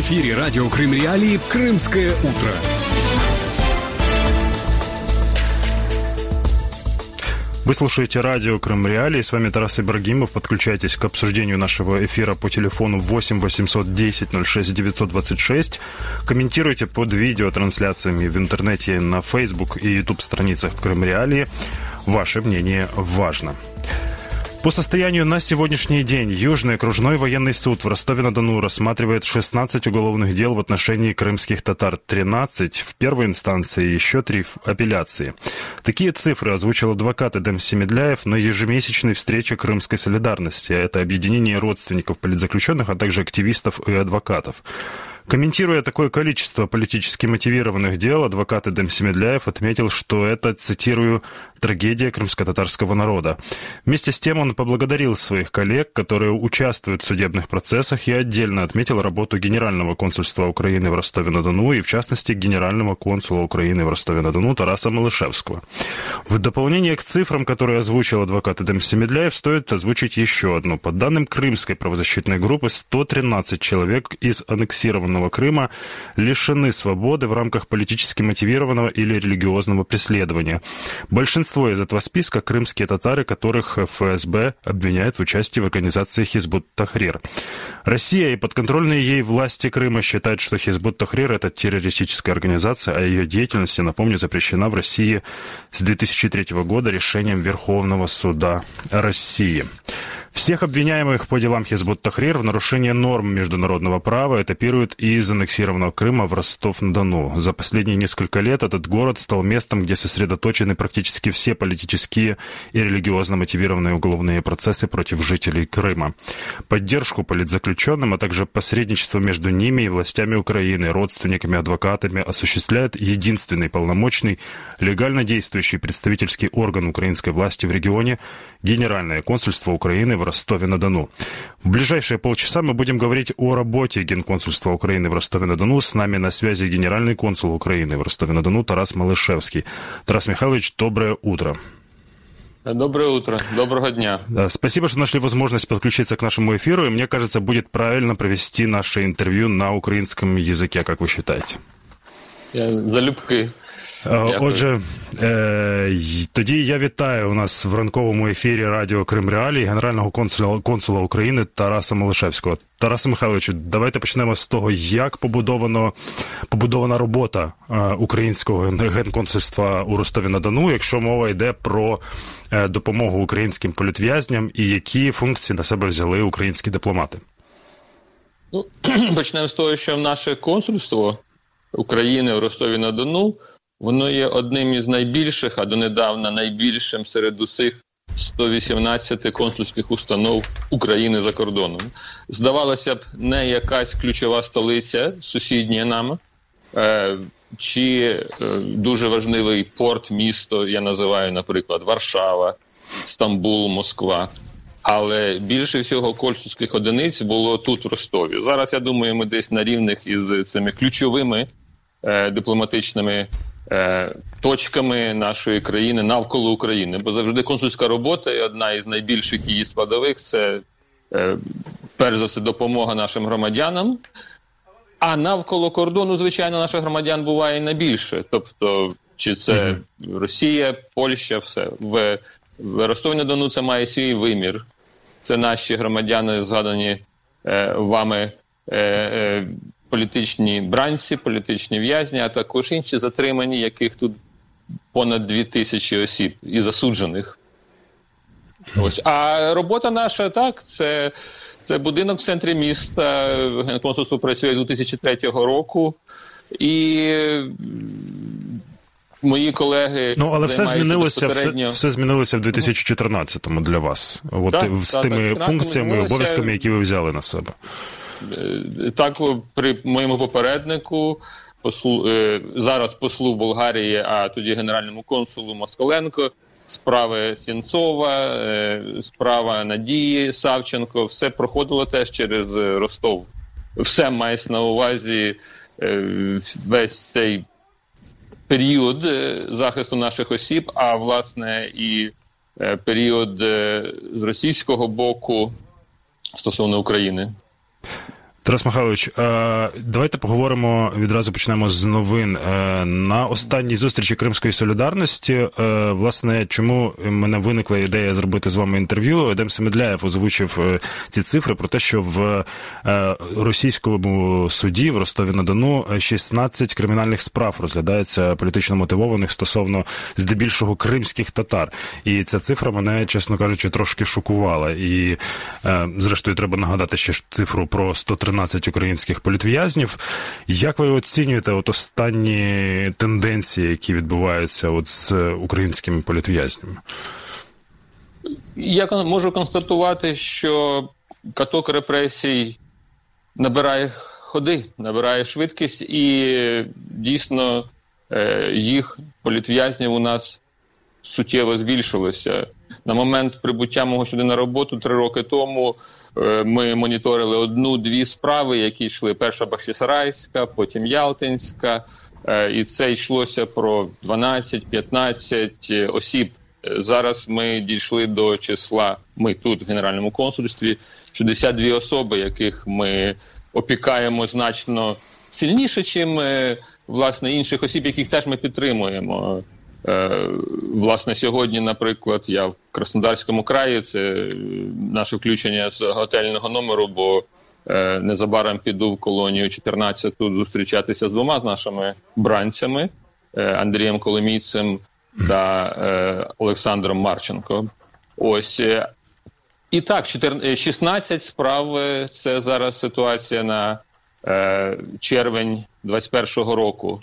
эфире радио Крым Реалии «Крымское утро». Вы слушаете радио Крым Реалии, с вами Тарас Ибрагимов. Подключайтесь к обсуждению нашего эфира по телефону 8 810 06 926. Комментируйте под видеотрансляциями в интернете на Facebook и YouTube страницах Крым Реалии. Ваше мнение важно. По состоянию на сегодняшний день Южный окружной военный суд в Ростове-на-Дону рассматривает 16 уголовных дел в отношении крымских татар, 13 в первой инстанции и еще 3 в апелляции. Такие цифры озвучил адвокат Эдем Семедляев на ежемесячной встрече Крымской солидарности. Это объединение родственников политзаключенных, а также активистов и адвокатов. Комментируя такое количество политически мотивированных дел, адвокат Эдем Семедляев отметил, что это, цитирую, «трагедия крымско-татарского народа». Вместе с тем он поблагодарил своих коллег, которые участвуют в судебных процессах, и отдельно отметил работу Генерального консульства Украины в Ростове-на-Дону и, в частности, Генерального консула Украины в Ростове-на-Дону Тараса Малышевского. В дополнение к цифрам, которые озвучил адвокат Эдем Семедляев, стоит озвучить еще одну. По данным Крымской правозащитной группы, 113 человек из аннексированного Крыма лишены свободы в рамках политически мотивированного или религиозного преследования. Большинство из этого списка – крымские татары, которых ФСБ обвиняет в участии в организации Хизбут-Тахрир. Россия и подконтрольные ей власти Крыма считают, что Хизбут-Тахрир – это террористическая организация, а ее деятельность, я напомню, запрещена в России с 2003 года решением Верховного суда России. Всех обвиняемых по делам Хизбут-Тахрир в нарушении норм международного права этапируют из аннексированного Крыма в Ростов-на-Дону. За последние несколько лет этот город стал местом, где сосредоточены практически все политические и религиозно мотивированные уголовные процессы против жителей Крыма. Поддержку политзаключенным, а также посредничество между ними и властями Украины, родственниками, адвокатами осуществляет единственный полномочный, легально действующий представительский орган украинской власти в регионе – Генеральное консульство Украины в Ростове-на-Дону. В ближайшие полчаса мы будем говорить о работе Генконсульства Украины в Ростове-на-Дону. С нами на связи генеральный консул Украины в Ростове-на-Дону Тарас Малышевский. Тарас Михайлович, доброе утро. Доброе утро, доброго дня. Спасибо, что нашли возможность подключиться к нашему эфиру. И мне кажется, будет правильно провести наше интервью на украинском языке, как вы считаете? Я залюбки. Отже, тоді я вітаю у нас в ранковому ефірі радіо Крим Реалії генерального консула України Тараса Малышевського. Тарасе Михайловичу, давайте почнемо з того, як побудована робота українського генконсульства у Ростові-на-Дону, якщо мова йде про допомогу українським політв'язням, і які функції на себе взяли українські дипломати. Почнемо з того, що наше консульство України в Ростові-на-Дону воно є одним із найбільших, а донедавна найбільшим серед усіх 118 консульських установ України за кордоном. Здавалося б, не якась ключова столиця, сусідня нам, чи дуже важливий порт, місто, я називаю, наприклад, Варшава, Стамбул, Москва. Але більше всього консульських одиниць було тут, в Ростові. Зараз, я думаю, ми десь на рівних із цими ключовими дипломатичними точками нашої країни навколо України. Бо завжди консульська робота і одна із найбільших її складових – це, перш за все, допомога нашим громадянам. А навколо кордону, звичайно, наших громадян буває найбільше. Тобто, чи це Росія, Польща, все. В Ростові-на-Дону це має свій вимір. Це наші громадяни, згадані вами, політичні бранці, політичні в'язні, а також інші затримані, яких тут понад 2000 осіб і засуджених. Ось. А робота наша, так, це будинок в центрі міста, Генконсульство працює з 2003 року, і мої колеги... але все змінилося в 2014-му для вас. З тими функціями і обов'язками, які ви взяли на себе. Так, при моєму попереднику, зараз послу Болгарії, а тоді генеральному консулу Москаленко, справи Сінцова, справа Надії Савченко, все проходило теж через Ростов. Все мається на увазі весь цей період захисту наших осіб, а власне і період з російського боку стосовно України. Тарас Михайлович, давайте поговоримо, відразу почнемо з новин. На останній зустрічі Кримської солідарності, власне, чому в мене виникла ідея зробити з вами інтерв'ю, Едем Семедляєв озвучив ці цифри про те, що в російському суді в Ростові-на-Дону 16 кримінальних справ розглядається політично мотивованих стосовно здебільшого кримських татар. І ця цифра мене, чесно кажучи, трошки шокувала. І, зрештою, треба нагадати ще цифру про 113 українських політв'язнів. Як ви оцінюєте останні тенденції, які відбуваються з українськими політв'язнями? Я можу констатувати, що каток репресій набирає ходи, набирає швидкість, і дійсно їх політв'язнів у нас суттєво збільшилося. На момент прибуття мого сюди на роботу 3 роки тому ми моніторили 1-2 справи, які йшли. Перша Бахчисарайська, потім Ялтинська, і це йшлося про 12-15 осіб. Зараз ми дійшли до числа, ми тут в Генеральному консульстві, 62 особи, яких ми опікаємо значно сильніше, чим, власне, інших осіб, яких теж ми підтримуємо. Власне, сьогодні, наприклад, я в Краснодарському краї, це наше включення з готельного номеру, бо незабаром піду в колонію 14-ту зустрічатися з 2 з нашими бранцями, Андрієм Коломійцем та Олександром Марченко. Ось. І так, 16 справ – це зараз ситуація на червень 21-го року.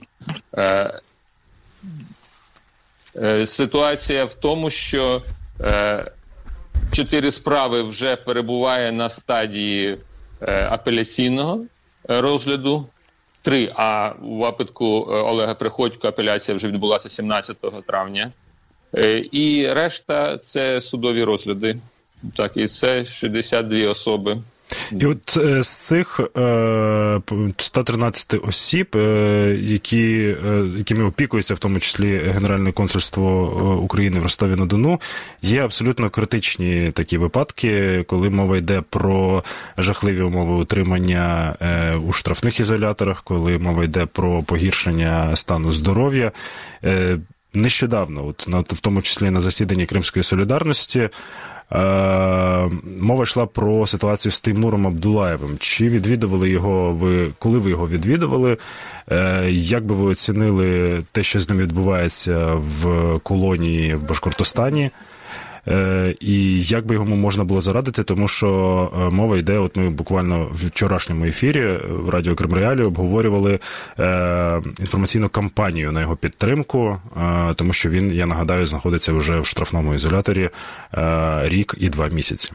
Ситуація в тому, що 4 справи вже перебуває на стадії апеляційного розгляду, 3, а у випадку Олега Приходько апеляція вже відбулася 17 травня. І решта – це судові розгляди. Так, і це 62 особи. І от з цих 113 осіб, якими опікується в тому числі Генеральне консульство України в Ростові-на-Дону, є абсолютно критичні такі випадки, коли мова йде про жахливі умови утримання у штрафних ізоляторах, коли мова йде про погіршення стану здоров'я. Нещодавно, в тому числі на засіданні Кримської солідарності, мова йшла про ситуацію з Теймуром Абдулаєвим. Чи відвідували його ви, коли ви його відвідували? Як би ви оцінили те, що з ним відбувається в колонії в Башкортостані? І як би йому можна було зарадити, тому що мова йде, от ми буквально в вчорашньому ефірі в Радіо Крим Реалії обговорювали інформаційну кампанію на його підтримку, тому що він, я нагадаю, знаходиться вже в штрафному ізоляторі рік і 2 місяці.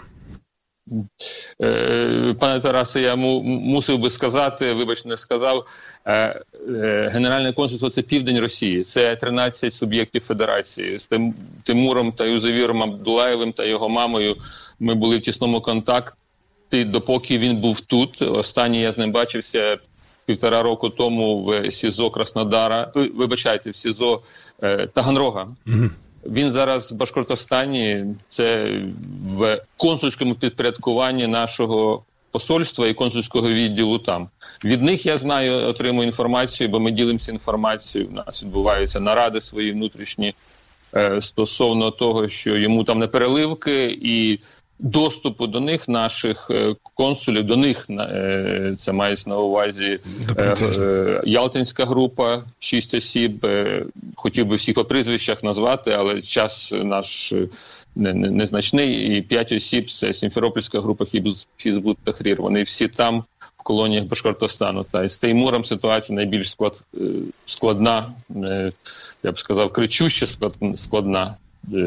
Пане Тарасе, я мусив би сказати, вибач, не сказав, Генеральне консульство – це південь Росії, це 13 суб'єктів федерації. З Тимуром та Юзевіром Абдулаєвим та його мамою ми були в тісному контакті, допоки він був тут. Останній я з ним бачився 1,5 року тому в СІЗО Краснодара, вибачайте, в СІЗО Таганрога. Він зараз в Башкортостані, це в консульському підпорядкуванні нашого посольства і консульського відділу там. Від них я знаю, отримую інформацію, бо ми ділимося інформацією. У нас відбуваються наради свої внутрішні стосовно того, що йому там не переливки, і доступу до них, наших консулів, до них, це мається на увазі Ялтинська група, 6 осіб, хотів би всіх по прізвищах назвати, але час наш незначний, і 5 осіб, це Сімферопольська група Хізбут Тахрір, вони всі там, в колоніях Башкортостану. Та з Теймуром ситуація найбільш складна, я б сказав, кричуще складна.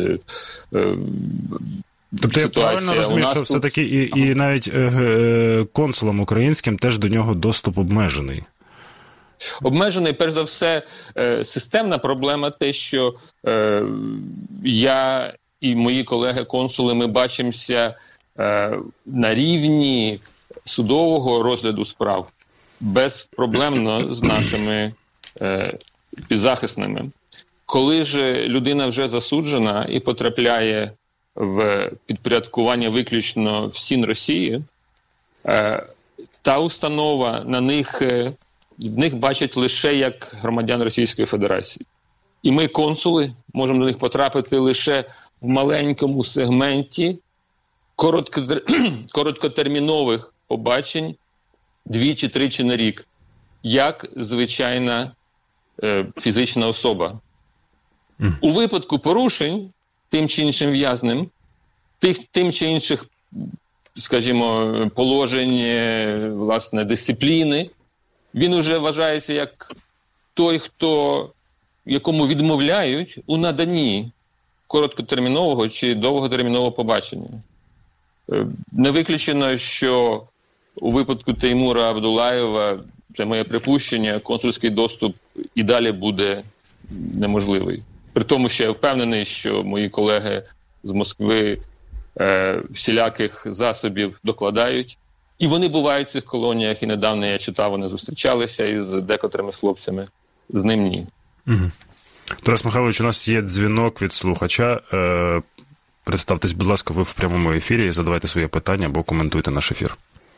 Тобто я правильно розумію, що все-таки і навіть консулам українським теж до нього доступ обмежений? Обмежений, перш за все, системна проблема те, що я і мої колеги-консули, ми бачимося на рівні судового розгляду справ безпроблемно з нашими підзахисними. Коли ж людина вже засуджена і потрапляє в підпорядкування виключно в СІН Росії, та установа в них бачить лише як громадян Російської Федерації. І ми, консули, можемо до них потрапити лише в маленькому сегменті короткотермінових побачень 2-3 на рік, як звичайна фізична особа. У випадку порушень тим чи іншим в'язнем, тим чи інших, скажімо, положень, власне, дисципліни, він уже вважається як той, якому відмовляють у наданні короткотермінового чи довготермінового побачення. Не виключено, що у випадку Теймура Абдулаєва, це моє припущення, консульський доступ і далі буде неможливий. При тому, що я впевнений, що мої колеги з Москви всіляких засобів докладають. І вони бувають в цих колоніях, і недавно я читав, вони зустрічалися із декотрими хлопцями, з ним ні. Тарас Михайлович, у нас є дзвінок від слухача. Представтесь, будь ласка, ви в прямому ефірі, задавайте своє питання або коментуйте наш ефір.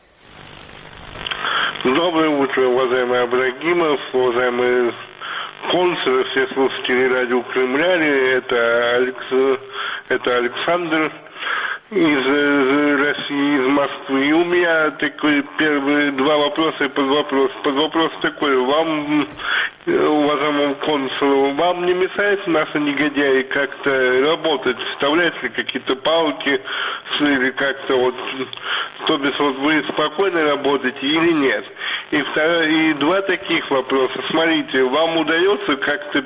Доброе утро, уважаемый Абрагимов, уважаемые консулы, все слушатели радио Крымляли. Это Александр из России, из Москвы. И у меня такой первые два вопроса и подвопрос. Подвопрос такой. Вам, уважаемому консулу, вам не мешает наши негодяи как-то работать? Вставлять ли какие-то палки или как-то вот, то бишь вот вы спокойно работаете или нет? И два таких вопроса. Смотрите, вам удается как-то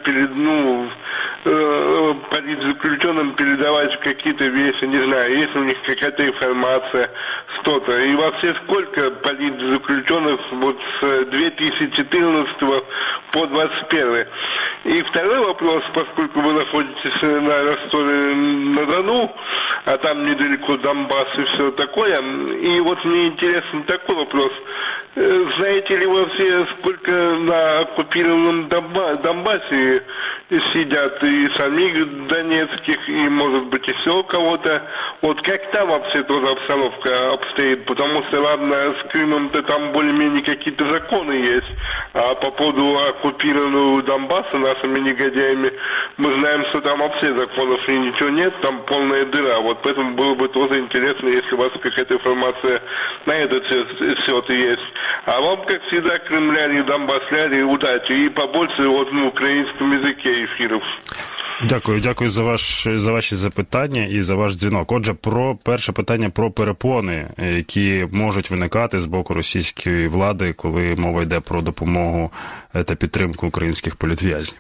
политзаключенным передавать какие-то вещи, не знаю, есть у них какая-то информация, что-то. И вообще сколько политзаключенных вот с 2014 по 2021? И второй вопрос, поскольку вы находитесь на Ростове-на-Дону, а там недалеко Донбасс и все такое, и вот мне интересен такой вопрос. Знаете ли вообще, сколько на оккупированном Донбассе сидят и самих донецких, и, может быть, еще у кого-то? Вот как там вообще тоже обстановка обстоит? Потому что, ладно, с Крымом-то там более-менее какие-то законы есть, а по поводу оккупированного Донбасса нашими негодяями мы знаем, что там вообще законов и ничего нет, там полная дыра. Вот поэтому было бы тоже интересно, если у вас какая-то информация на этот счет есть. А вам, как всегда, крымляне, донбасляне, удачи и побольше вот на українському язикі ефірів. Дякую за ваші запитання і за ваш дзвінок. Отже, перше питання про перепони, які можуть виникати з боку російської влади, коли мова йде про допомогу та підтримку українських політв'язнів.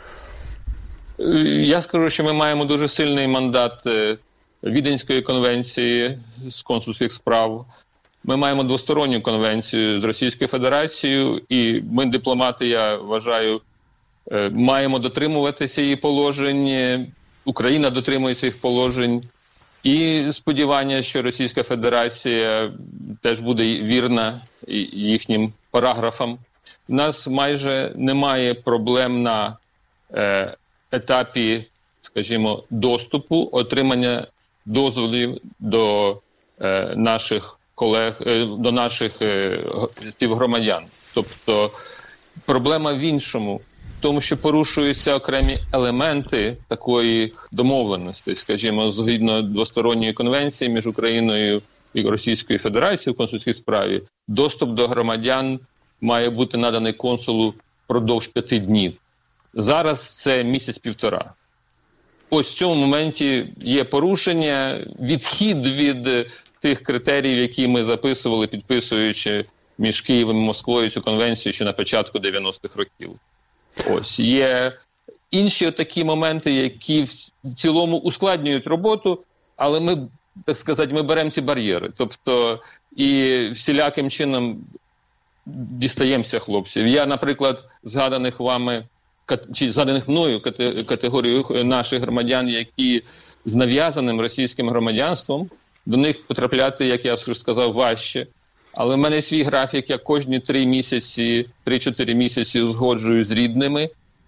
Я скажу, що ми маємо дуже сильний мандат Віденської конвенції з консульських справ. Ми маємо двосторонню конвенцію з Російською Федерацією, і ми, дипломати, я вважаю, маємо дотримуватися її положень, Україна дотримується їх положень, і сподівання, що Російська Федерація теж буде вірна їхнім параграфам. У нас майже немає проблем на етапі, скажімо, доступу, отримання дозволів до наших колег, до наших співгромадян. Тобто проблема в іншому, в тому, що порушуються окремі елементи такої домовленості, скажімо, згідно двосторонньої конвенції між Україною і Російською Федерацією в консульській справі, доступ до громадян має бути наданий консулу впродовж 5 днів. Зараз це місяць-півтора. Ось в цьому моменті є порушення, відхід від тих критеріїв, які ми записували, підписуючи між Києвом і Москвою цю конвенцію ще на початку 90-х років. Ось. Є інші такі моменти, які в цілому ускладнюють роботу, але ми, так сказати, ми беремо ці бар'єри. Тобто і всіляким чином дістаємося хлопців. Я, наприклад, згаданих мною категорію наших громадян, які з нав'язаним російським громадянством, до них потрапляти, як я вже сказав, важче. Але в мене свій графік, я кожні 3-4 місяці узгоджую з рідними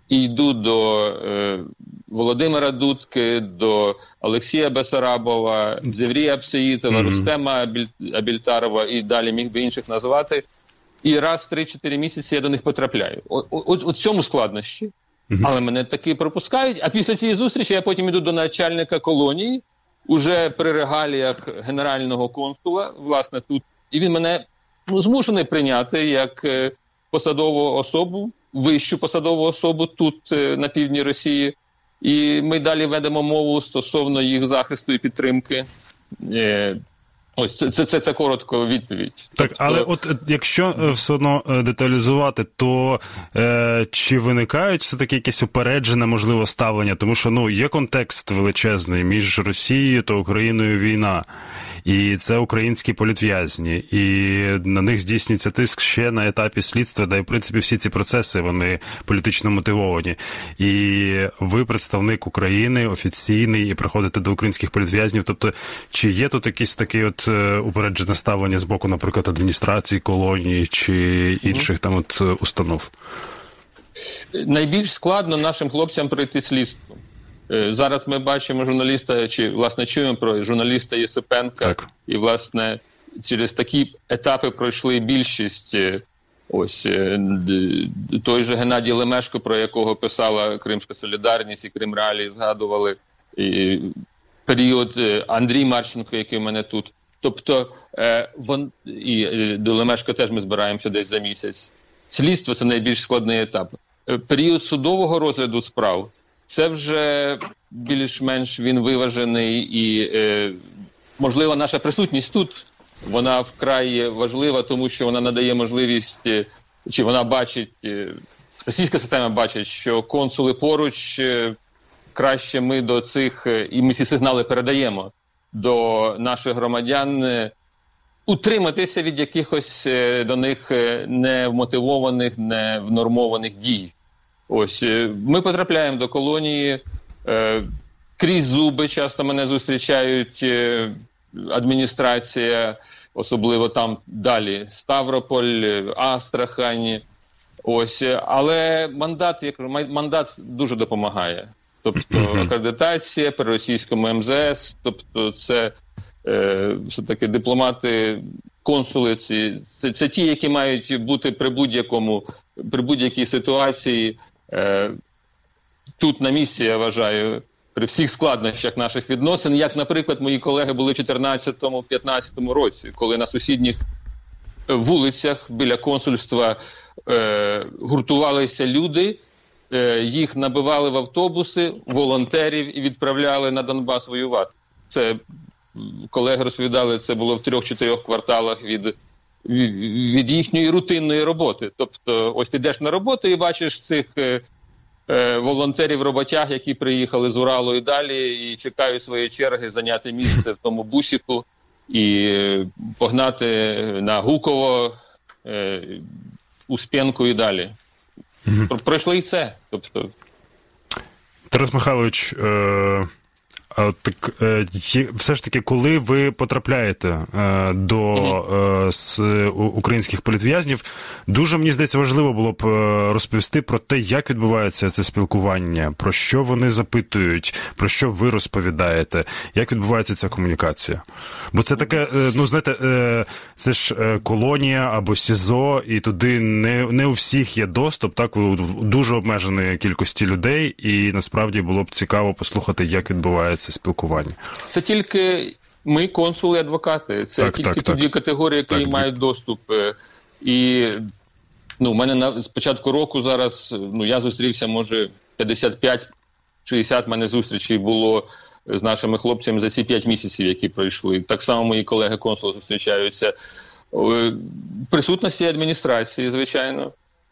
і йду до Володимира Дудки, до Олексія Бесарабова, Зеврія Псеїтова, Рустема Абільтарова і далі міг би інших назвати. І раз в 3-4 місяці я до них потрапляю. От в цьому складнощі. Але мене таки пропускають. А після цієї зустрічі я потім йду до начальника колонії, уже при регаліях генерального консула, власне, тут. І він мене змушений прийняти як посадову особу, вищу посадову особу тут, на півдні Росії. І ми далі ведемо мову стосовно їх захисту і підтримки. Ось, це коротко відповідь. Так, але от якщо все одно деталізувати, то чи виникають все-таки якесь упереджене, можливо, ставлення? Тому що, є контекст величезний між Росією та Україною війна. І це українські політв'язні. І на них здійснюється тиск ще на етапі слідства, де, в принципі, всі ці процеси, вони політично мотивовані. І ви представник України, офіційний, і приходите до українських політв'язнів. Тобто, чи є тут якесь таке от упереджене ставлення з боку, наприклад, адміністрації, колонії, чи інших там от установ? Найбільш складно нашим хлопцям пройти слідство. Зараз ми бачимо журналіста, чи, власне, чуємо про журналіста Єсипенка. Так. І, власне, через такі етапи пройшли більшість. Ось, той же Геннадій Лемешко, про якого писала Кримська Солідарність і Крим Реалії, згадували. І період Андрій Марченко, який в мене тут. Тобто, і до Лемешка теж ми збираємося десь за місяць. Слідство – це найбільш складний етап. Період судового розгляду справ – це вже більш-менш він виважений і, можливо, наша присутність тут, вона вкрай важлива, тому що вона надає можливість, чи вона бачить, російська система бачить, що консули поруч, краще ми до цих, і ми ці сигнали передаємо до наших громадян, утриматися від якихось до них невмотивованих, невнормованих дій. Ось, ми потрапляємо до колонії, крізь зуби часто мене зустрічають адміністрація, особливо там далі Ставрополь, Астрахань. Ось, але мандат дуже допомагає. Тобто акредитація при російському МЗС, тобто це все-таки дипломати, консули, це ті, які мають бути при будь-якій ситуації тут на місці, я вважаю, при всіх складнощах наших відносин, як, наприклад, мої колеги були в 2014-2015 році, коли на сусідніх вулицях біля консульства гуртувалися люди, їх набивали в автобуси, волонтерів і відправляли на Донбас воювати. Це, колеги розповідали, це було в 3-4 кварталах від їхньої рутинної роботи. Тобто, ось ти йдеш на роботу і бачиш цих волонтерів-роботяг, які приїхали з Уралу і далі, і чекають своєї черги зайняти місце в тому бусіку і погнати на Гуково, Успенку і далі. Пройшли і це. Тобто... Тарас Михайлович, так, все ж таки, коли ви потрапляєте до українських політв'язнів, дуже, мені здається, важливо було б розповісти про те, як відбувається це спілкування, про що вони запитують, про що ви розповідаєте, як відбувається ця комунікація. Бо це таке, ну, знаєте, це ж колонія або СІЗО, і туди не у всіх є доступ, так, у дуже обмеженої кількості людей, і насправді було б цікаво послухати, як відбувається спілкування. Це тільки ми, консули і адвокати. Це тільки ті дві категорії, які мають доступ. І у мене з початку року зараз, я зустрівся, може, 55-60 мене зустрічей було з нашими хлопцями за ці 5 місяців, які пройшли. Так само мої колеги-консули зустрічаються. Присутності адміністрації, звичайно.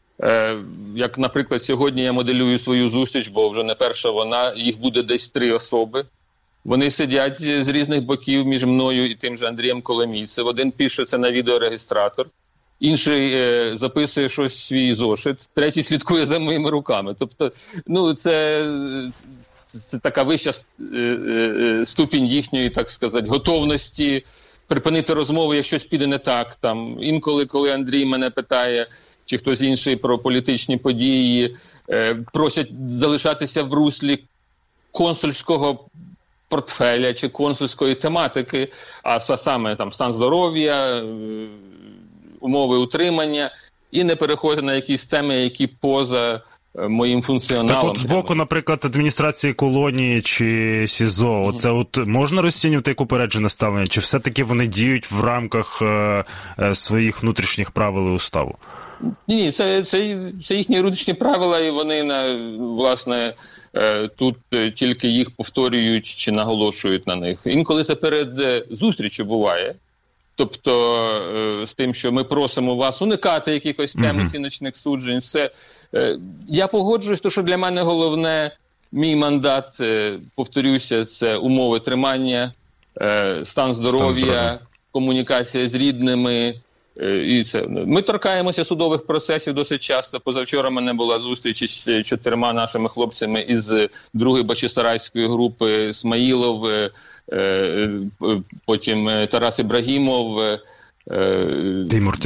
Як, наприклад, сьогодні я моделюю свою зустріч, бо вже не перша вона, їх буде десь 3 особи. Вони сидять з різних боків між мною і тим же Андрієм Коломійцем. Один пише це на відеорегістратор, інший записує щось в свій зошит, третій слідкує за моїми руками. Тобто, це така вища ступінь їхньої, так сказати, готовності припинити розмову, якщо щось піде не так. Там, інколи, коли Андрій мене питає, чи хтось інший про політичні події, просять залишатися в руслі консульського портфеля чи консульської тематики, а саме там стан здоров'я, умови утримання, і не переходити на якісь теми, які поза моїм функціоналом. Так от з боку, наприклад, адміністрації колонії чи СІЗО, оце от можна розцінювати як упереджене ставлення? Чи все-таки вони діють в рамках своїх внутрішніх правил і уставу? Ні, це їхні внутрішні правила, і вони, власне, тут тільки їх повторюють чи наголошують на них. Інколи це перед зустрічю буває. Тобто з тим, що ми просимо вас уникати якихось тем оціночних суджень, все. Я погоджуюсь, тому що для мене головне, мій мандат, повторюся, це умови тримання, стан здоров'я, комунікація з рідними. І це. Ми торкаємося судових процесів досить часто. Позавчора в мене була зустріч із 4 нашими хлопцями із 2-ї Бахчисарайської групи, Смаїлов, потім Тарас Ібрагімов. Тимур.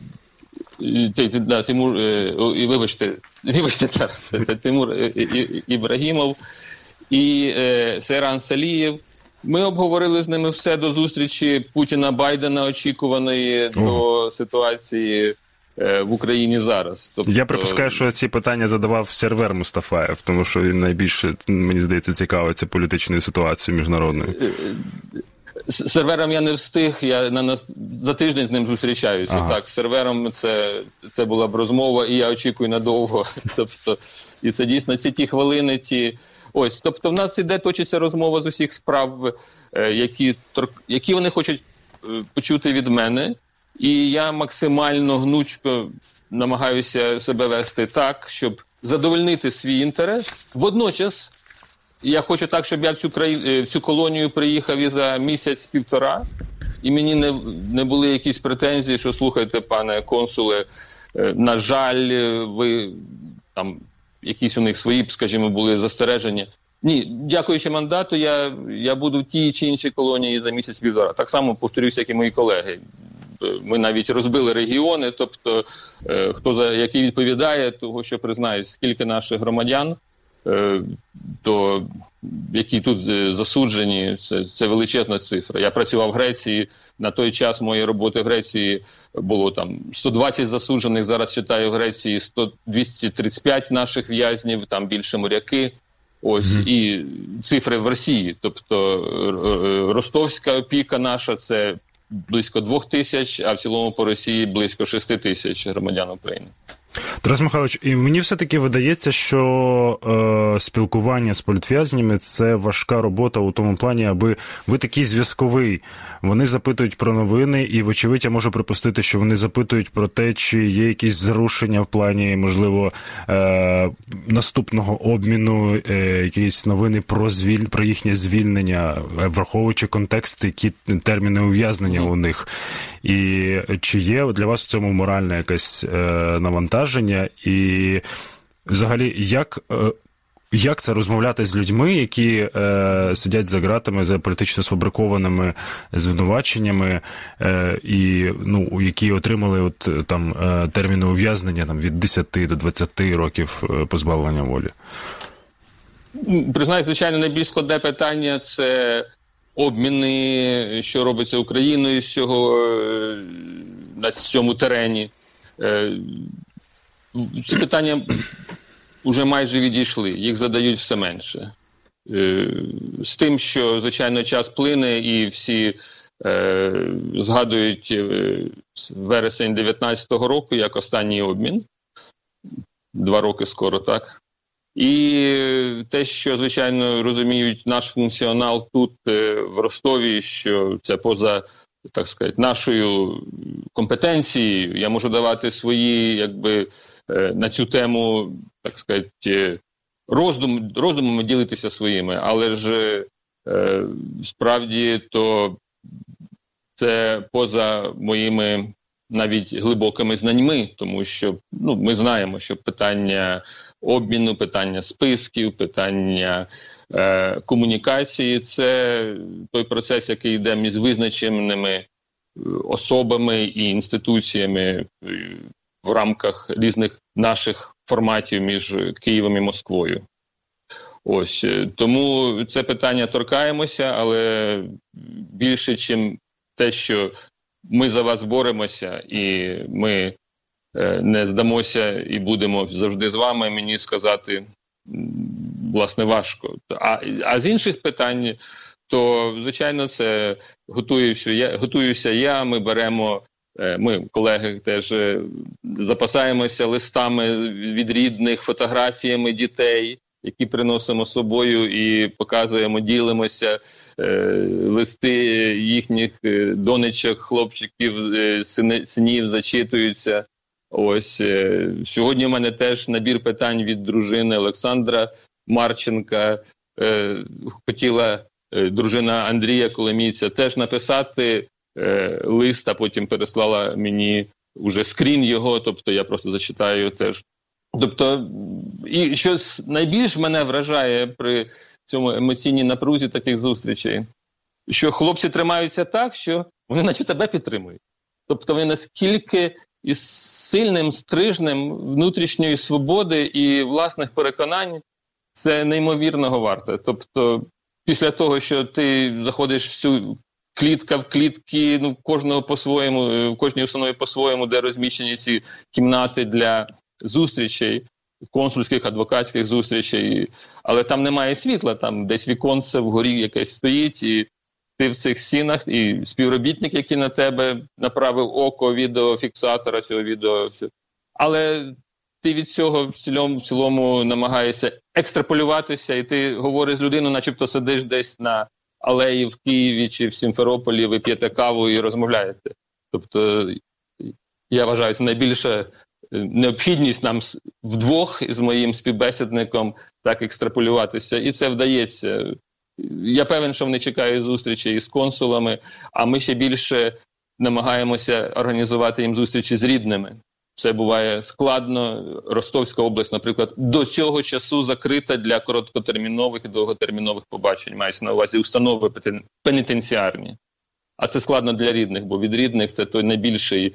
Тимур, вибачте, Тарас, Тимур Ібрагімов і Сейран Салієв. Ми обговорили з ними все до зустрічі Путіна-Байдена, очікуваної до ситуації в Україні зараз. Тобто... Я припускаю, що ці питання задавав Сервер Мустафаєв, тому що він найбільше, мені здається, цікавиться політичною ситуацією міжнародною. З Сервером я не встиг, я за тиждень з ним зустрічаюся. Ага. Так, з Сервером це була б розмова, і я очікую надовго. Тобто, і це дійсно ті хвилини, Ось, тобто в нас точиться розмова з усіх справ, які вони хочуть почути від мене, і я максимально гнучко намагаюся себе вести так, щоб задовольнити свій інтерес. Водночас я хочу так, щоб я в цю колонію приїхав і за місяць-півтора, і мені не були якісь претензії, що слухайте, пане консуле, на жаль, ви там... якісь у них свої, скажімо, були застереження. Ні, дякуючи мандату, я буду в тій чи іншій колонії за місяць-півтора. Так само, повторюся, як і мої колеги. Ми навіть розбили регіони, тобто хто за який відповідає, того, що признають, скільки наших громадян, які тут засуджені, це величезна цифра. Я працював в Греції, на той час моєї роботи в Греції було там 120 засуджених, зараз читаю в Греції 235 наших в'язнів, там більше моряки. Ось, і цифри в Росії, тобто ростовська опіка наша – це близько 2000, а в цілому по Росії близько 6000 громадян України. Тарас Михайлович, і мені все-таки видається, що спілкування з політв'язнями – це важка робота у тому плані, аби ви такий зв'язковий. Вони запитують про новини, і, вочевидь, я можу припустити, що вони запитують про те, чи є якісь зрушення в плані, можливо, наступного обміну, якісь новини про їхнє звільнення, враховуючи контекст, які терміни ув'язнення у них. І чи є для вас в цьому моральне якесь навантаження? І взагалі, як це розмовляти з людьми, які сидять за ґратами за політично сфабрикованими звинуваченнями, і які отримали терміни ув'язнення від 10 до 20 років позбавлення волі? Признаю, звичайно, найбільш складне питання – це обміни, що робиться Україною на цьому терені. Ці питання вже майже відійшли, їх задають все менше. З тим, що, звичайно, час плине і всі згадують вересень 19-го року як останній обмін. 2 роки скоро, так? І те, що, звичайно, розуміють наш функціонал тут, в Ростові, що це поза, так сказати, нашою компетенцією. Я можу давати свої, на цю тему, так сказати, роздумами ділитися своїми, але ж справді то це поза моїми навіть глибокими знаннями, тому що ми знаємо, що питання обміну, питання списків, питання комунікації – це той процес, який йде між визначеними особами і інституціями в рамках різних наших форматів між Києвом і Москвою. Ось, тому це питання торкаємося, але більше, чим те, що ми за вас боремося і ми не здамося і будемо завжди з вами, мені сказати, власне, важко. А з інших питань, то, звичайно, це готуюся я, ми, колеги, теж запасаємося листами від рідних, фотографіями дітей, які приносимо з собою і показуємо, ділимося, листи їхніх донечок, хлопчиків, синів зачитуються. Ось, сьогодні в мене теж набір питань від дружини Олександра Марченка. Хотіла дружина Андрія Коломійця теж написати лист, а потім переслала мені уже скрін його, тобто я просто зачитаю теж. Тобто, і що найбільш мене вражає при цьому емоційній напрузі таких зустрічей, що хлопці тримаються так, що вони наче тебе підтримують. Тобто вони наскільки із сильним стрижнем внутрішньої свободи і власних переконань, це неймовірного варте. Тобто після того, що ти заходиш всю клітка в клітки, ну, кожного по-своєму, в кожній установі по-своєму, де розміщені ці кімнати для зустрічей, консульських, адвокатських зустрічей, але там немає світла, там десь віконце вгорі якесь стоїть, і ти в цих стінах, і співробітник, який на тебе направив око відеофіксатора цього відео. Але ти від цього в цілому намагаєшся екстраполюватися, і ти говориш з людиною, начебто сидиш десь на алеї в Києві чи в Сімферополі, ви п'єте каву і розмовляєте. Тобто, я вважаю, це найбільша необхідність нам вдвох з моїм співбесідником так екстраполюватися, і це вдається. Я певен, що вони чекають зустрічі із консулами, а ми ще більше намагаємося організувати їм зустрічі з рідними. Це буває складно. Ростовська область, наприклад, до цього часу закрита для короткотермінових і довготермінових побачень. Мається на увазі установи пенітенціарні. А це складно для рідних, бо від рідних це той найбільший,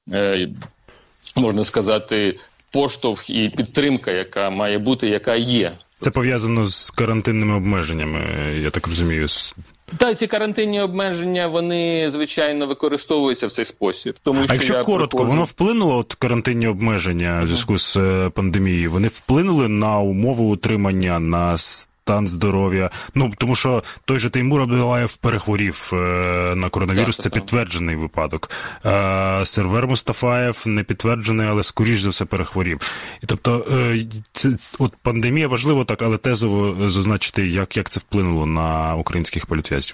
можна сказати, поштовх і підтримка, яка має бути, яка є. Це пов'язано з карантинними обмеженнями, я так розумію. Так, ці карантинні обмеження, вони, звичайно, використовуються в цей спосіб. Тому, а якщо коротко, воно вплинуло, от карантинні обмеження в зв'язку з пандемією, вони вплинули на умови утримання, на стан здоров'я? Ну, тому що той же Теймур Абдулаєв перехворів на коронавірус, це підтверджений випадок. Сервер Мустафаєв не підтверджений, але скоріш за все перехворів. І тобто, от пандемія важливо так, але тезово зазначити, як це вплинуло на українських політв'язнів.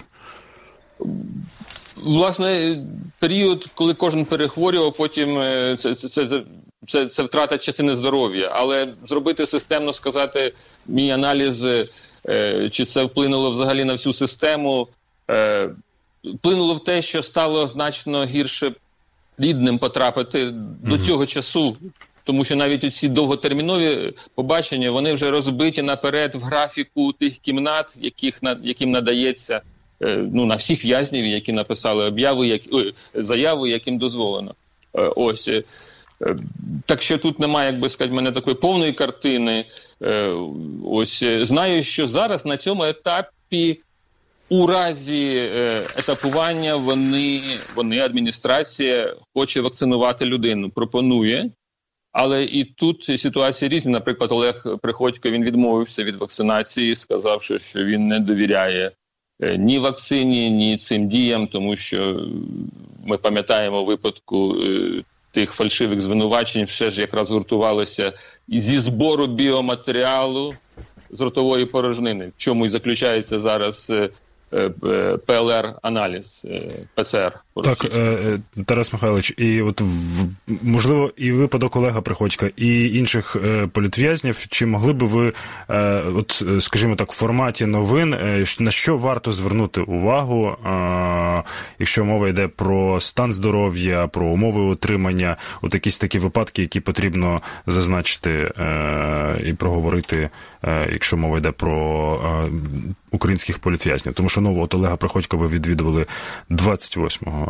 Власне, період, коли кожен перехворював, потім це втрата частини здоров'я. Але зробити системно, сказати, мій аналіз, чи це вплинуло взагалі на всю систему, вплинуло в те, що стало значно гірше рідним потрапити до цього часу. Тому що навіть ці довготермінові побачення, вони вже розбиті наперед в графіку тих кімнат, яким надається на всіх в'язнів, які написали заяву, яким дозволено. Ось. Так що тут немає, як би сказати, в мене такої повної картини. Ось. Знаю, що зараз на цьому етапі у разі етапування адміністрація хоче вакцинувати людину, пропонує. Але і тут ситуації різні. Наприклад, Олег Приходько, він відмовився від вакцинації, сказавши, що він не довіряє ні вакцині, ні цим діям, тому що ми пам'ятаємо випадку тих фальшивих звинувачень, все ж якраз гуртувалося зі збору біоматеріалу з ротової порожнини, в чому і заключається зараз ПЛР-аналіз, ПЦР. Так, Тарас Михайлович, і от можливо і випадок Олега Приходька, і інших політв'язнів, чи могли би ви, от, скажімо так, в форматі новин, на що варто звернути увагу, якщо мова йде про стан здоров'я, про умови утримання, от якісь такі випадки, які потрібно зазначити і проговорити, якщо мова йде про українських політв'язнів? Тому що, от Олега Приходька ви відвідували 28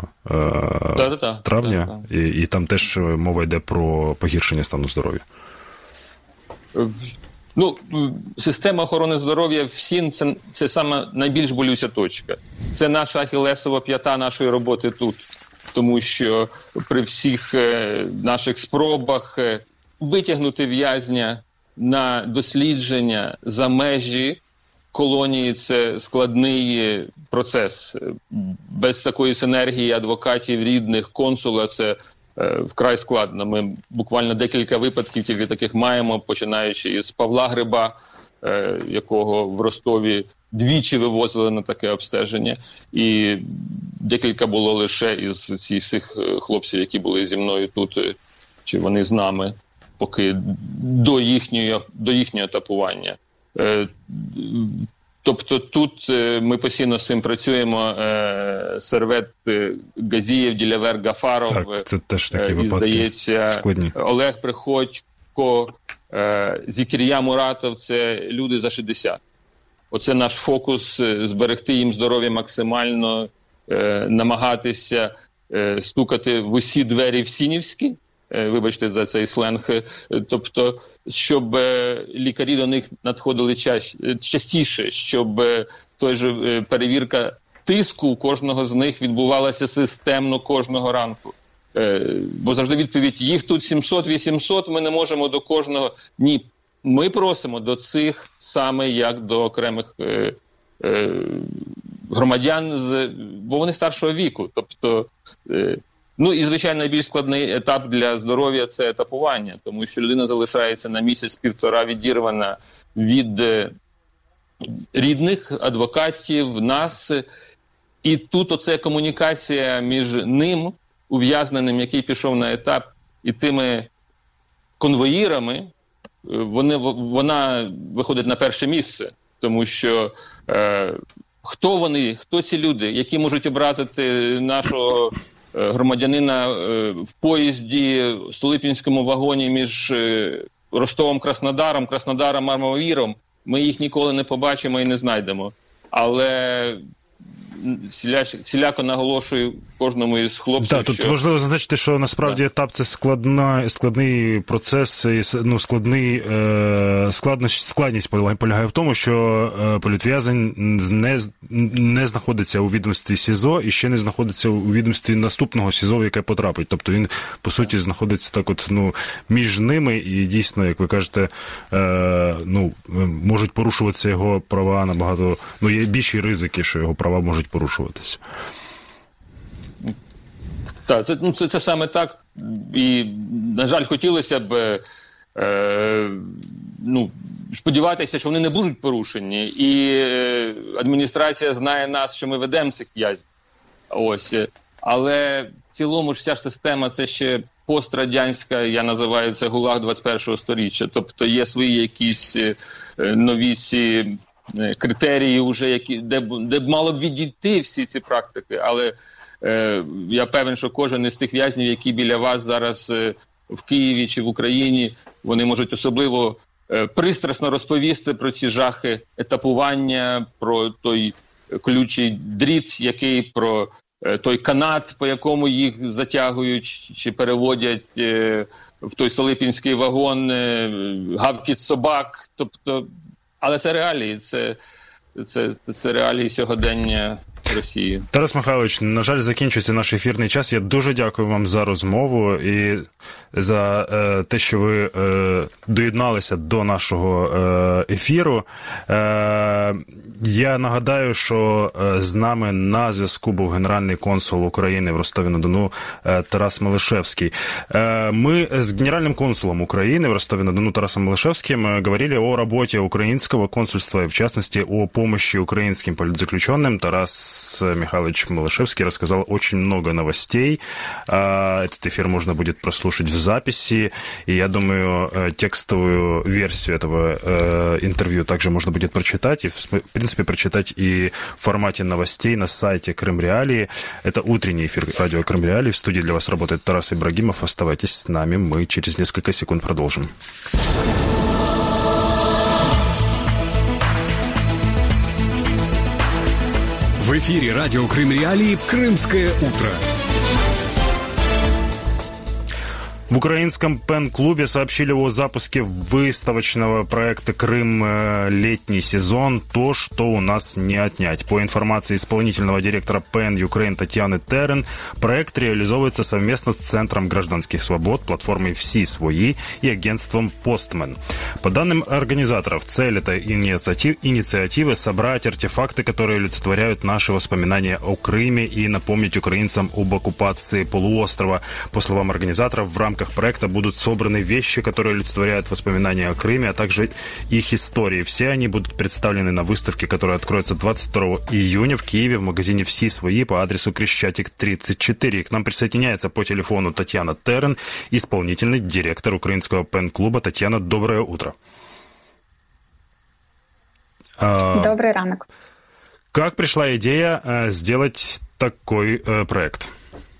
травня, і там теж мова йде про погіршення стану здоров'я. Система охорони здоров'я всім це саме найбільш болюча точка. Це наша ахіллесова п'ята нашої роботи тут. Тому що при всіх наших спробах витягнути в'язня на дослідження за межі колонії – це складний процес. Без такої синергії адвокатів, рідних, консула – це вкрай складно. Ми буквально декілька випадків тільки таких маємо, починаючи із Павла Гриба, якого в Ростові двічі вивозили на таке обстеження, і декілька було лише із цих всіх хлопців, які були зі мною тут, чи вони з нами, поки до їхнього етапування. Тобто тут ми постійно з цим працюємо. Сервет Газієв, Ділявер, Гафаров, так, це теж такі випадки здається, складні. Олег Приходько, Зікір'я Муратов – це люди за 60. Оце наш фокус – зберегти їм здоров'я максимально, намагатися стукати в усі двері всінівські, вибачте за цей сленг, тобто, щоб лікарі до них надходили частіше, щоб той же перевірка тиску у кожного з них відбувалася системно кожного ранку. Бо завжди відповідь, їх тут 700-800, ми не можемо до кожного. Ні, ми просимо до цих саме як до окремих громадян, бо вони старшого віку. Тобто, і, звичайно, найбільш складний етап для здоров'я – це етапування, тому що людина залишається на місяць-півтора відірвана від рідних, адвокатів, нас. І тут оце комунікація між ним, ув'язненим, який пішов на етап, і тими конвоїрами, вона виходить на перше місце, тому що хто вони, хто ці люди, які можуть образити нашого громадянина в поїзді, в Столипінському вагоні між Ростовом-Краснодаром, Краснодаром-Армавіром, ми їх ніколи не побачимо і не знайдемо. Але всіляко наголошую кожному із хлопців, так, тут важливо зазначити, що насправді етап – це складний процес, складність полягає в тому, що політв'язень не знаходиться у відомстві СІЗО і ще не знаходиться у відомстві наступного СІЗО, в яке потрапить. Тобто він, по суті, знаходиться так між ними і дійсно, як ви кажете, можуть порушуватися його права набагато, є більші ризики, що його права можуть порушуватися. Так, це саме так. І, на жаль, хотілося б сподіватися, що вони не будуть порушені. І адміністрація знає нас, що ми ведемо цих в'язнів. Але в цілому ж вся система – це ще пострадянська, я називаю це ГУЛАГ 21-го сторіччя. Тобто є свої якісь нові ці критерії, вже, де б мало б відійти всі ці практики, але я певен, що кожен із тих в'язнів, які біля вас зараз в Києві чи в Україні, вони можуть особливо пристрасно розповісти про ці жахи етапування, про той колючий дріт, про той канат, по якому їх затягують чи переводять в той Столипінський вагон, гавкіт собак, тобто, але це реалії, це реалії сьогодення Росії. Тарас Михайлович, на жаль, закінчується наш ефірний час. Я дуже дякую вам за розмову і за те, що ви доєдналися до нашого ефіру. Я нагадаю, що з нами на зв'язку був генеральний консул України в Ростові-на-Дону Тарас Малишевский. Мы с генеральным консулом Украины в Ростове-на-Дону Тарасом Малишевским говорили о работе украинского консульства и, в частности, о помощи украинским политзаключенным. Тарас Михайлович Малишевский рассказал очень много новостей. Этот эфир можно будет прослушать в записи. И я думаю, текстовую версию этого интервью также можно будет прочитать. И, в принципе, прочитать и в формате новостей на сайте Крым Реалии. Это утренний эфир радио Крым Реалии. В студии для вас работает Тарас Ибрагимов. Оставайтесь с нами. Мы через несколько секунд продолжим. В эфире радио Крым Реалии «Крымское утро». В украинском пен-клубе сообщили о запуске выставочного проекта «Крым. Летний сезон. То, что у нас не отнять». По информации исполнительного директора ПЕН Юкрейн Татьяны Терен, проект реализовывается совместно с Центром гражданских свобод, платформой «Всі свої» и агентством «Постмен». По данным организаторов, цель этой инициативы – собрать артефакты, которые олицетворяют наши воспоминания о Крыме и напомнить украинцам об оккупации полуострова. По словам организаторов, в рамках проекта будут собраны вещи, которые олицетворяют воспоминания о Крыме, а также их истории. Все они будут представлены на выставке, которая откроется 22 июня в Киеве в магазине «Всі свої» по адресу Крещатик, 34. К нам присоединяется по телефону Татьяна Терен, исполнительный директор украинского пен-клуба. Татьяна, доброе утро. Добрый ранок. Как пришла идея сделать такой проект?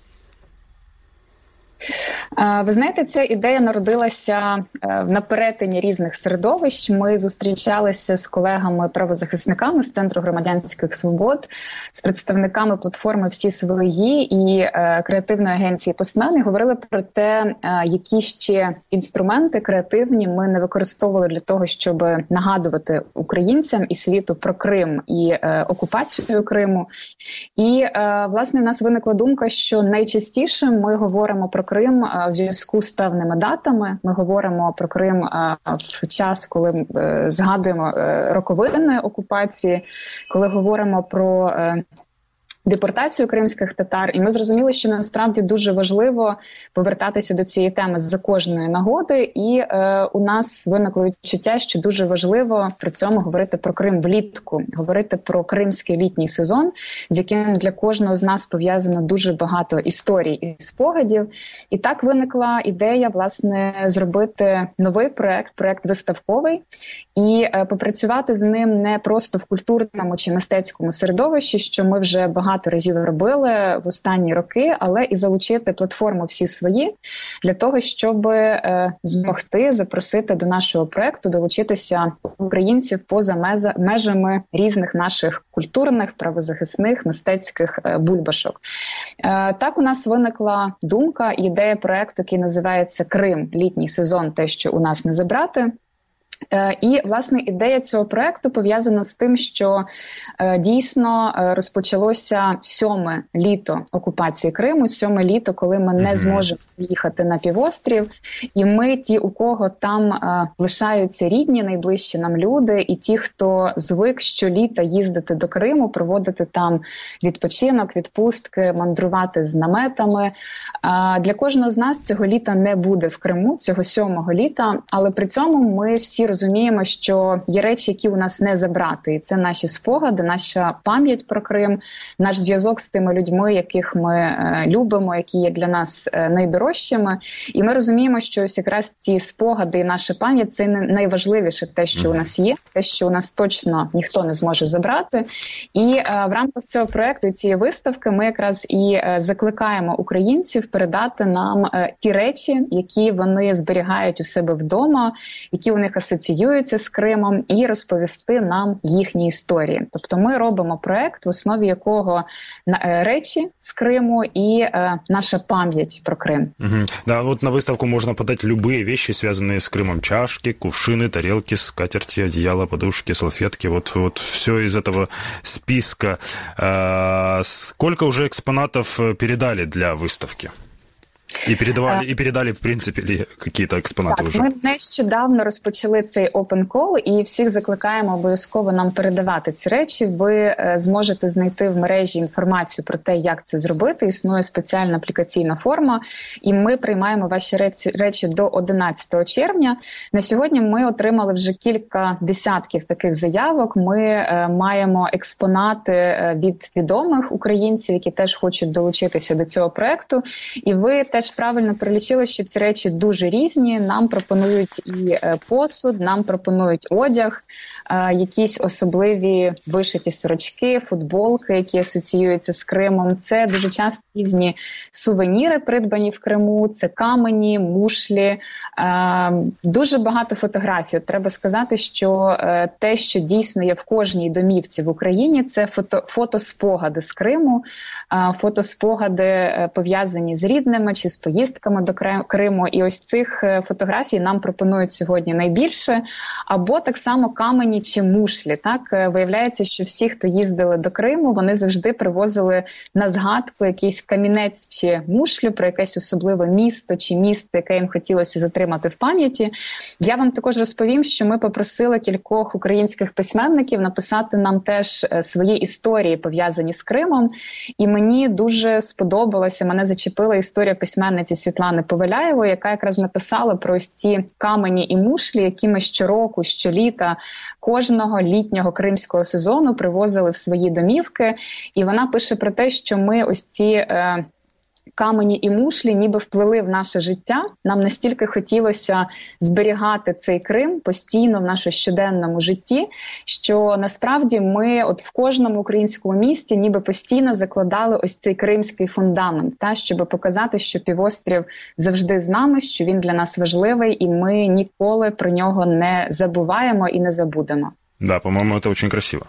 Ви знаєте, ця ідея народилася на перетині різних середовищ. Ми зустрічалися з колегами-правозахисниками з Центру громадянських свобод, з представниками платформи «Всі свої» і креативної агенції «Постмен» і говорили про те, які ще інструменти креативні ми не використовували для того, щоб нагадувати українцям і світу про Крим і окупацію Криму. І, власне, в нас виникла думка, що найчастіше ми говоримо про Крим в зв'язку з певними датами. Ми говоримо про Крим в час, коли згадуємо роковини окупації, коли говоримо про депортацію кримських татар. І ми зрозуміли, що насправді дуже важливо повертатися до цієї теми за кожної нагоди. І у нас виникло відчуття, що дуже важливо при цьому говорити про Крим влітку, говорити про кримський літній сезон, з яким для кожного з нас пов'язано дуже багато історій і спогадів. І так виникла ідея, власне, зробити новий проект виставковий, і попрацювати з ним не просто в культурному чи мистецькому середовищі, що ми вже багато разів робили в останні роки, але і залучити платформу «Всі свої» для того, щоб змогти запросити до нашого проекту долучитися українців поза межами різних наших культурних, правозахисних, мистецьких бульбашок. Так у нас виникла думка і ідея проекту, який називається «Крим. Літній сезон. Те, що у нас не забрати». І, власне, ідея цього проекту пов'язана з тим, що дійсно розпочалося 7-ме літо окупації Криму, 7-ме літо, коли ми не зможемо їхати на півострів, і ми, ті, у кого там лишаються рідні, найближчі нам люди, і ті, хто звик щоліта їздити до Криму, проводити там відпочинок, відпустки, мандрувати з наметами. Для кожного з нас цього літа не буде в Криму, цього 7-го літа, але при цьому ми всі розуміємо, що є речі, які у нас не забрати. І це наші спогади, наша пам'ять про Крим, наш зв'язок з тими людьми, яких ми любимо, які є для нас найдорожчими. І ми розуміємо, що ось якраз ці спогади і наша пам'ять – це найважливіше те, що у нас є, те, що у нас точно ніхто не зможе забрати. І в рамках цього проєкту і цієї виставки ми якраз і закликаємо українців передати нам ті речі, які вони зберігають у себе вдома, які у них асоціюються з Кримом, і розповісти нам їхні історії. Тобто ми робимо проект, в основі якого речі з Криму і наша пам'ять про Крим. Да, вот на выставку можно подать любые вещи, связанные с Крымом. Чашки, кувшины, тарелки, скатерти, одеяла, подушки, салфетки. Вот все из этого списка. Сколько уже экспонатов передали для выставки? І передали, в принципі, якісь експонати вже? Ми нещодавно розпочали цей open call і всіх закликаємо обов'язково нам передавати ці речі. Ви зможете знайти в мережі інформацію про те, як це зробити. Існує спеціальна аплікаційна форма, і ми приймаємо ваші речі до 11 червня. На сьогодні ми отримали вже кілька десятків таких заявок. Ми маємо експонати від відомих українців, які теж хочуть долучитися до цього проекту. І ви теж правильно перелічили, що ці речі дуже різні. Нам пропонують і посуд, нам пропонують одяг, якісь особливі вишиті сорочки, футболки, які асоціюються з Кримом. Це дуже часто різні сувеніри, придбані в Криму, це камені, мушлі, дуже багато фотографій. Треба сказати, що те, що дійсно є в кожній домівці в Україні, це фотоспогади з Криму, фотоспогади пов'язані з рідними чи з з поїздками до Криму. І ось цих фотографій нам пропонують сьогодні найбільше. Або так само камені чи мушлі. Так? Виявляється, що всі, хто їздили до Криму, вони завжди привозили на згадку якийсь камінець чи мушлю про якесь особливе місто чи місце, яке їм хотілося затримати в пам'яті. Я вам також розповім, що ми попросили кількох українських письменників написати нам теж свої історії, пов'язані з Кримом. І мені дуже сподобалася, мене зачепила історія письменниці Світлани Повеляєвої, яка якраз написала про ось ці камені і мушлі, які ми щороку, щоліта, кожного літнього кримського сезону привозили в свої домівки. І вона пише про те, що ми ось ці камені і мушлі ніби вплили в наше життя. Нам настільки хотілося зберігати цей Крим постійно в нашому щоденному житті, що насправді ми от в кожному українському місті ніби постійно закладали ось цей кримський фундамент, щоб показати, що півострів завжди з нами, що він для нас важливий, і ми ніколи про нього не забуваємо і не забудемо. Да, по-моему, это очень красиво.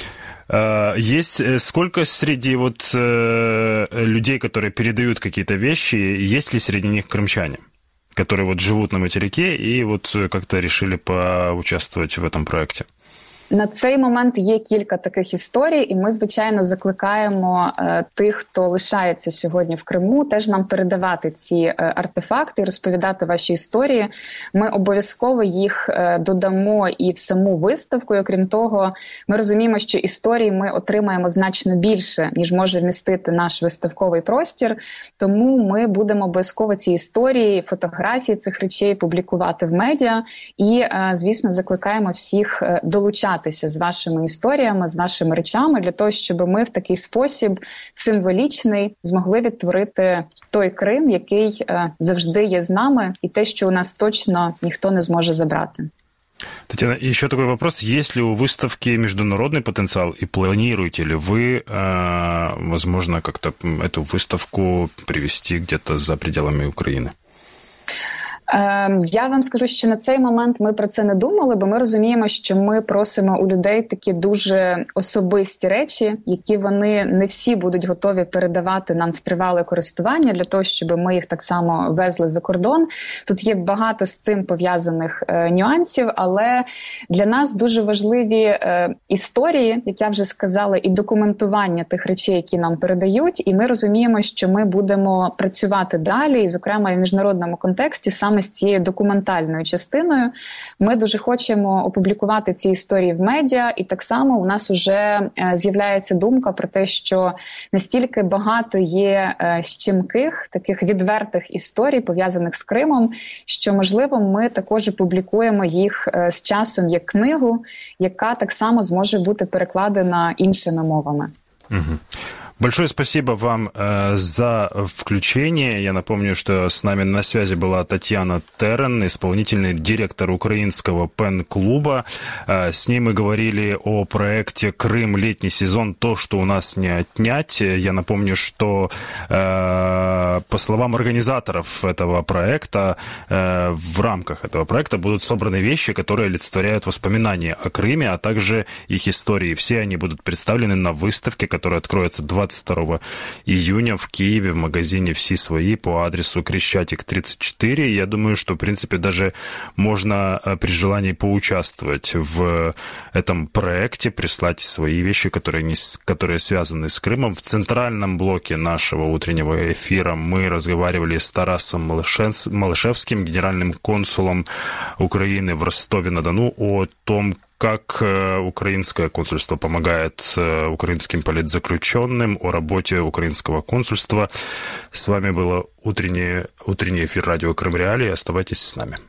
Есть сколько среди людей, которые передают какие-то вещи, есть ли среди них крымчане, которые живут на материке и как-то решили поучаствовать в этом проекте? На цей момент є кілька таких історій, і ми, звичайно, закликаємо тих, хто лишається сьогодні в Криму, теж нам передавати ці артефакти і розповідати ваші історії. Ми обов'язково їх додамо і в саму виставку. І, окрім того, ми розуміємо, що історій ми отримаємо значно більше, ніж може вмістити наш виставковий простір. Тому ми будемо обов'язково ці історії, фотографії цих речей публікувати в медіа. І, звісно, закликаємо всіх долучатися з вашими історіями, з вашими речами, для того, щоб ми в такий спосіб символічний змогли відтворити той Крим, який завжди є з нами, і те, що у нас точно ніхто не зможе забрати. Татьяна, еще такой вопрос. Есть ли у выставки международный потенциал, и планируете ли вы, возможно, как-то эту выставку привести где-то за пределами Украины? Я вам скажу, що на цей момент ми про це не думали, бо ми розуміємо, що ми просимо у людей такі дуже особисті речі, які вони не всі будуть готові передавати нам в тривале користування, для того, щоб ми їх так само везли за кордон. Тут є багато з цим пов'язаних нюансів, але для нас дуже важливі історії, як я вже сказала, і документування тих речей, які нам передають, і ми розуміємо, що ми будемо працювати далі, і, зокрема, і в міжнародному контексті саме з цією документальною частиною. Ми дуже хочемо опублікувати ці історії в медіа, і так само у нас вже з'являється думка про те, що настільки багато є щемких, таких відвертих історій, пов'язаних з Кримом, що, можливо, ми також опублікуємо їх з часом як книгу, яка так само зможе бути перекладена іншими мовами. Угу. Большое спасибо вам за включение. Я напомню, что с нами на связи была Татьяна Терен, исполнительный директор украинского пен-клуба. С ней мы говорили о проекте «Крым. Летний сезон. То, что у нас не отнять». Я напомню, что по словам организаторов этого проекта, в рамках этого проекта будут собраны вещи, которые олицетворяют воспоминания о Крыме, а также их истории. Все они будут представлены на выставке, которая откроется 22 июня в Киеве в магазине «Всі свої» по адресу Крещатик, 34. Я думаю, что, в принципе, даже можно при желании поучаствовать в этом проекте, прислать свои вещи, которые связаны с Крымом. В центральном блоке нашего утреннего эфира мы разговаривали с Тарасом Малышевским, генеральным консулом Украины в Ростове-на-Дону, о том, как украинское консульство помогает украинским политзаключенным, о работе украинского консульства. С вами был утренний эфир радио Крым Реалии. Оставайтесь с нами.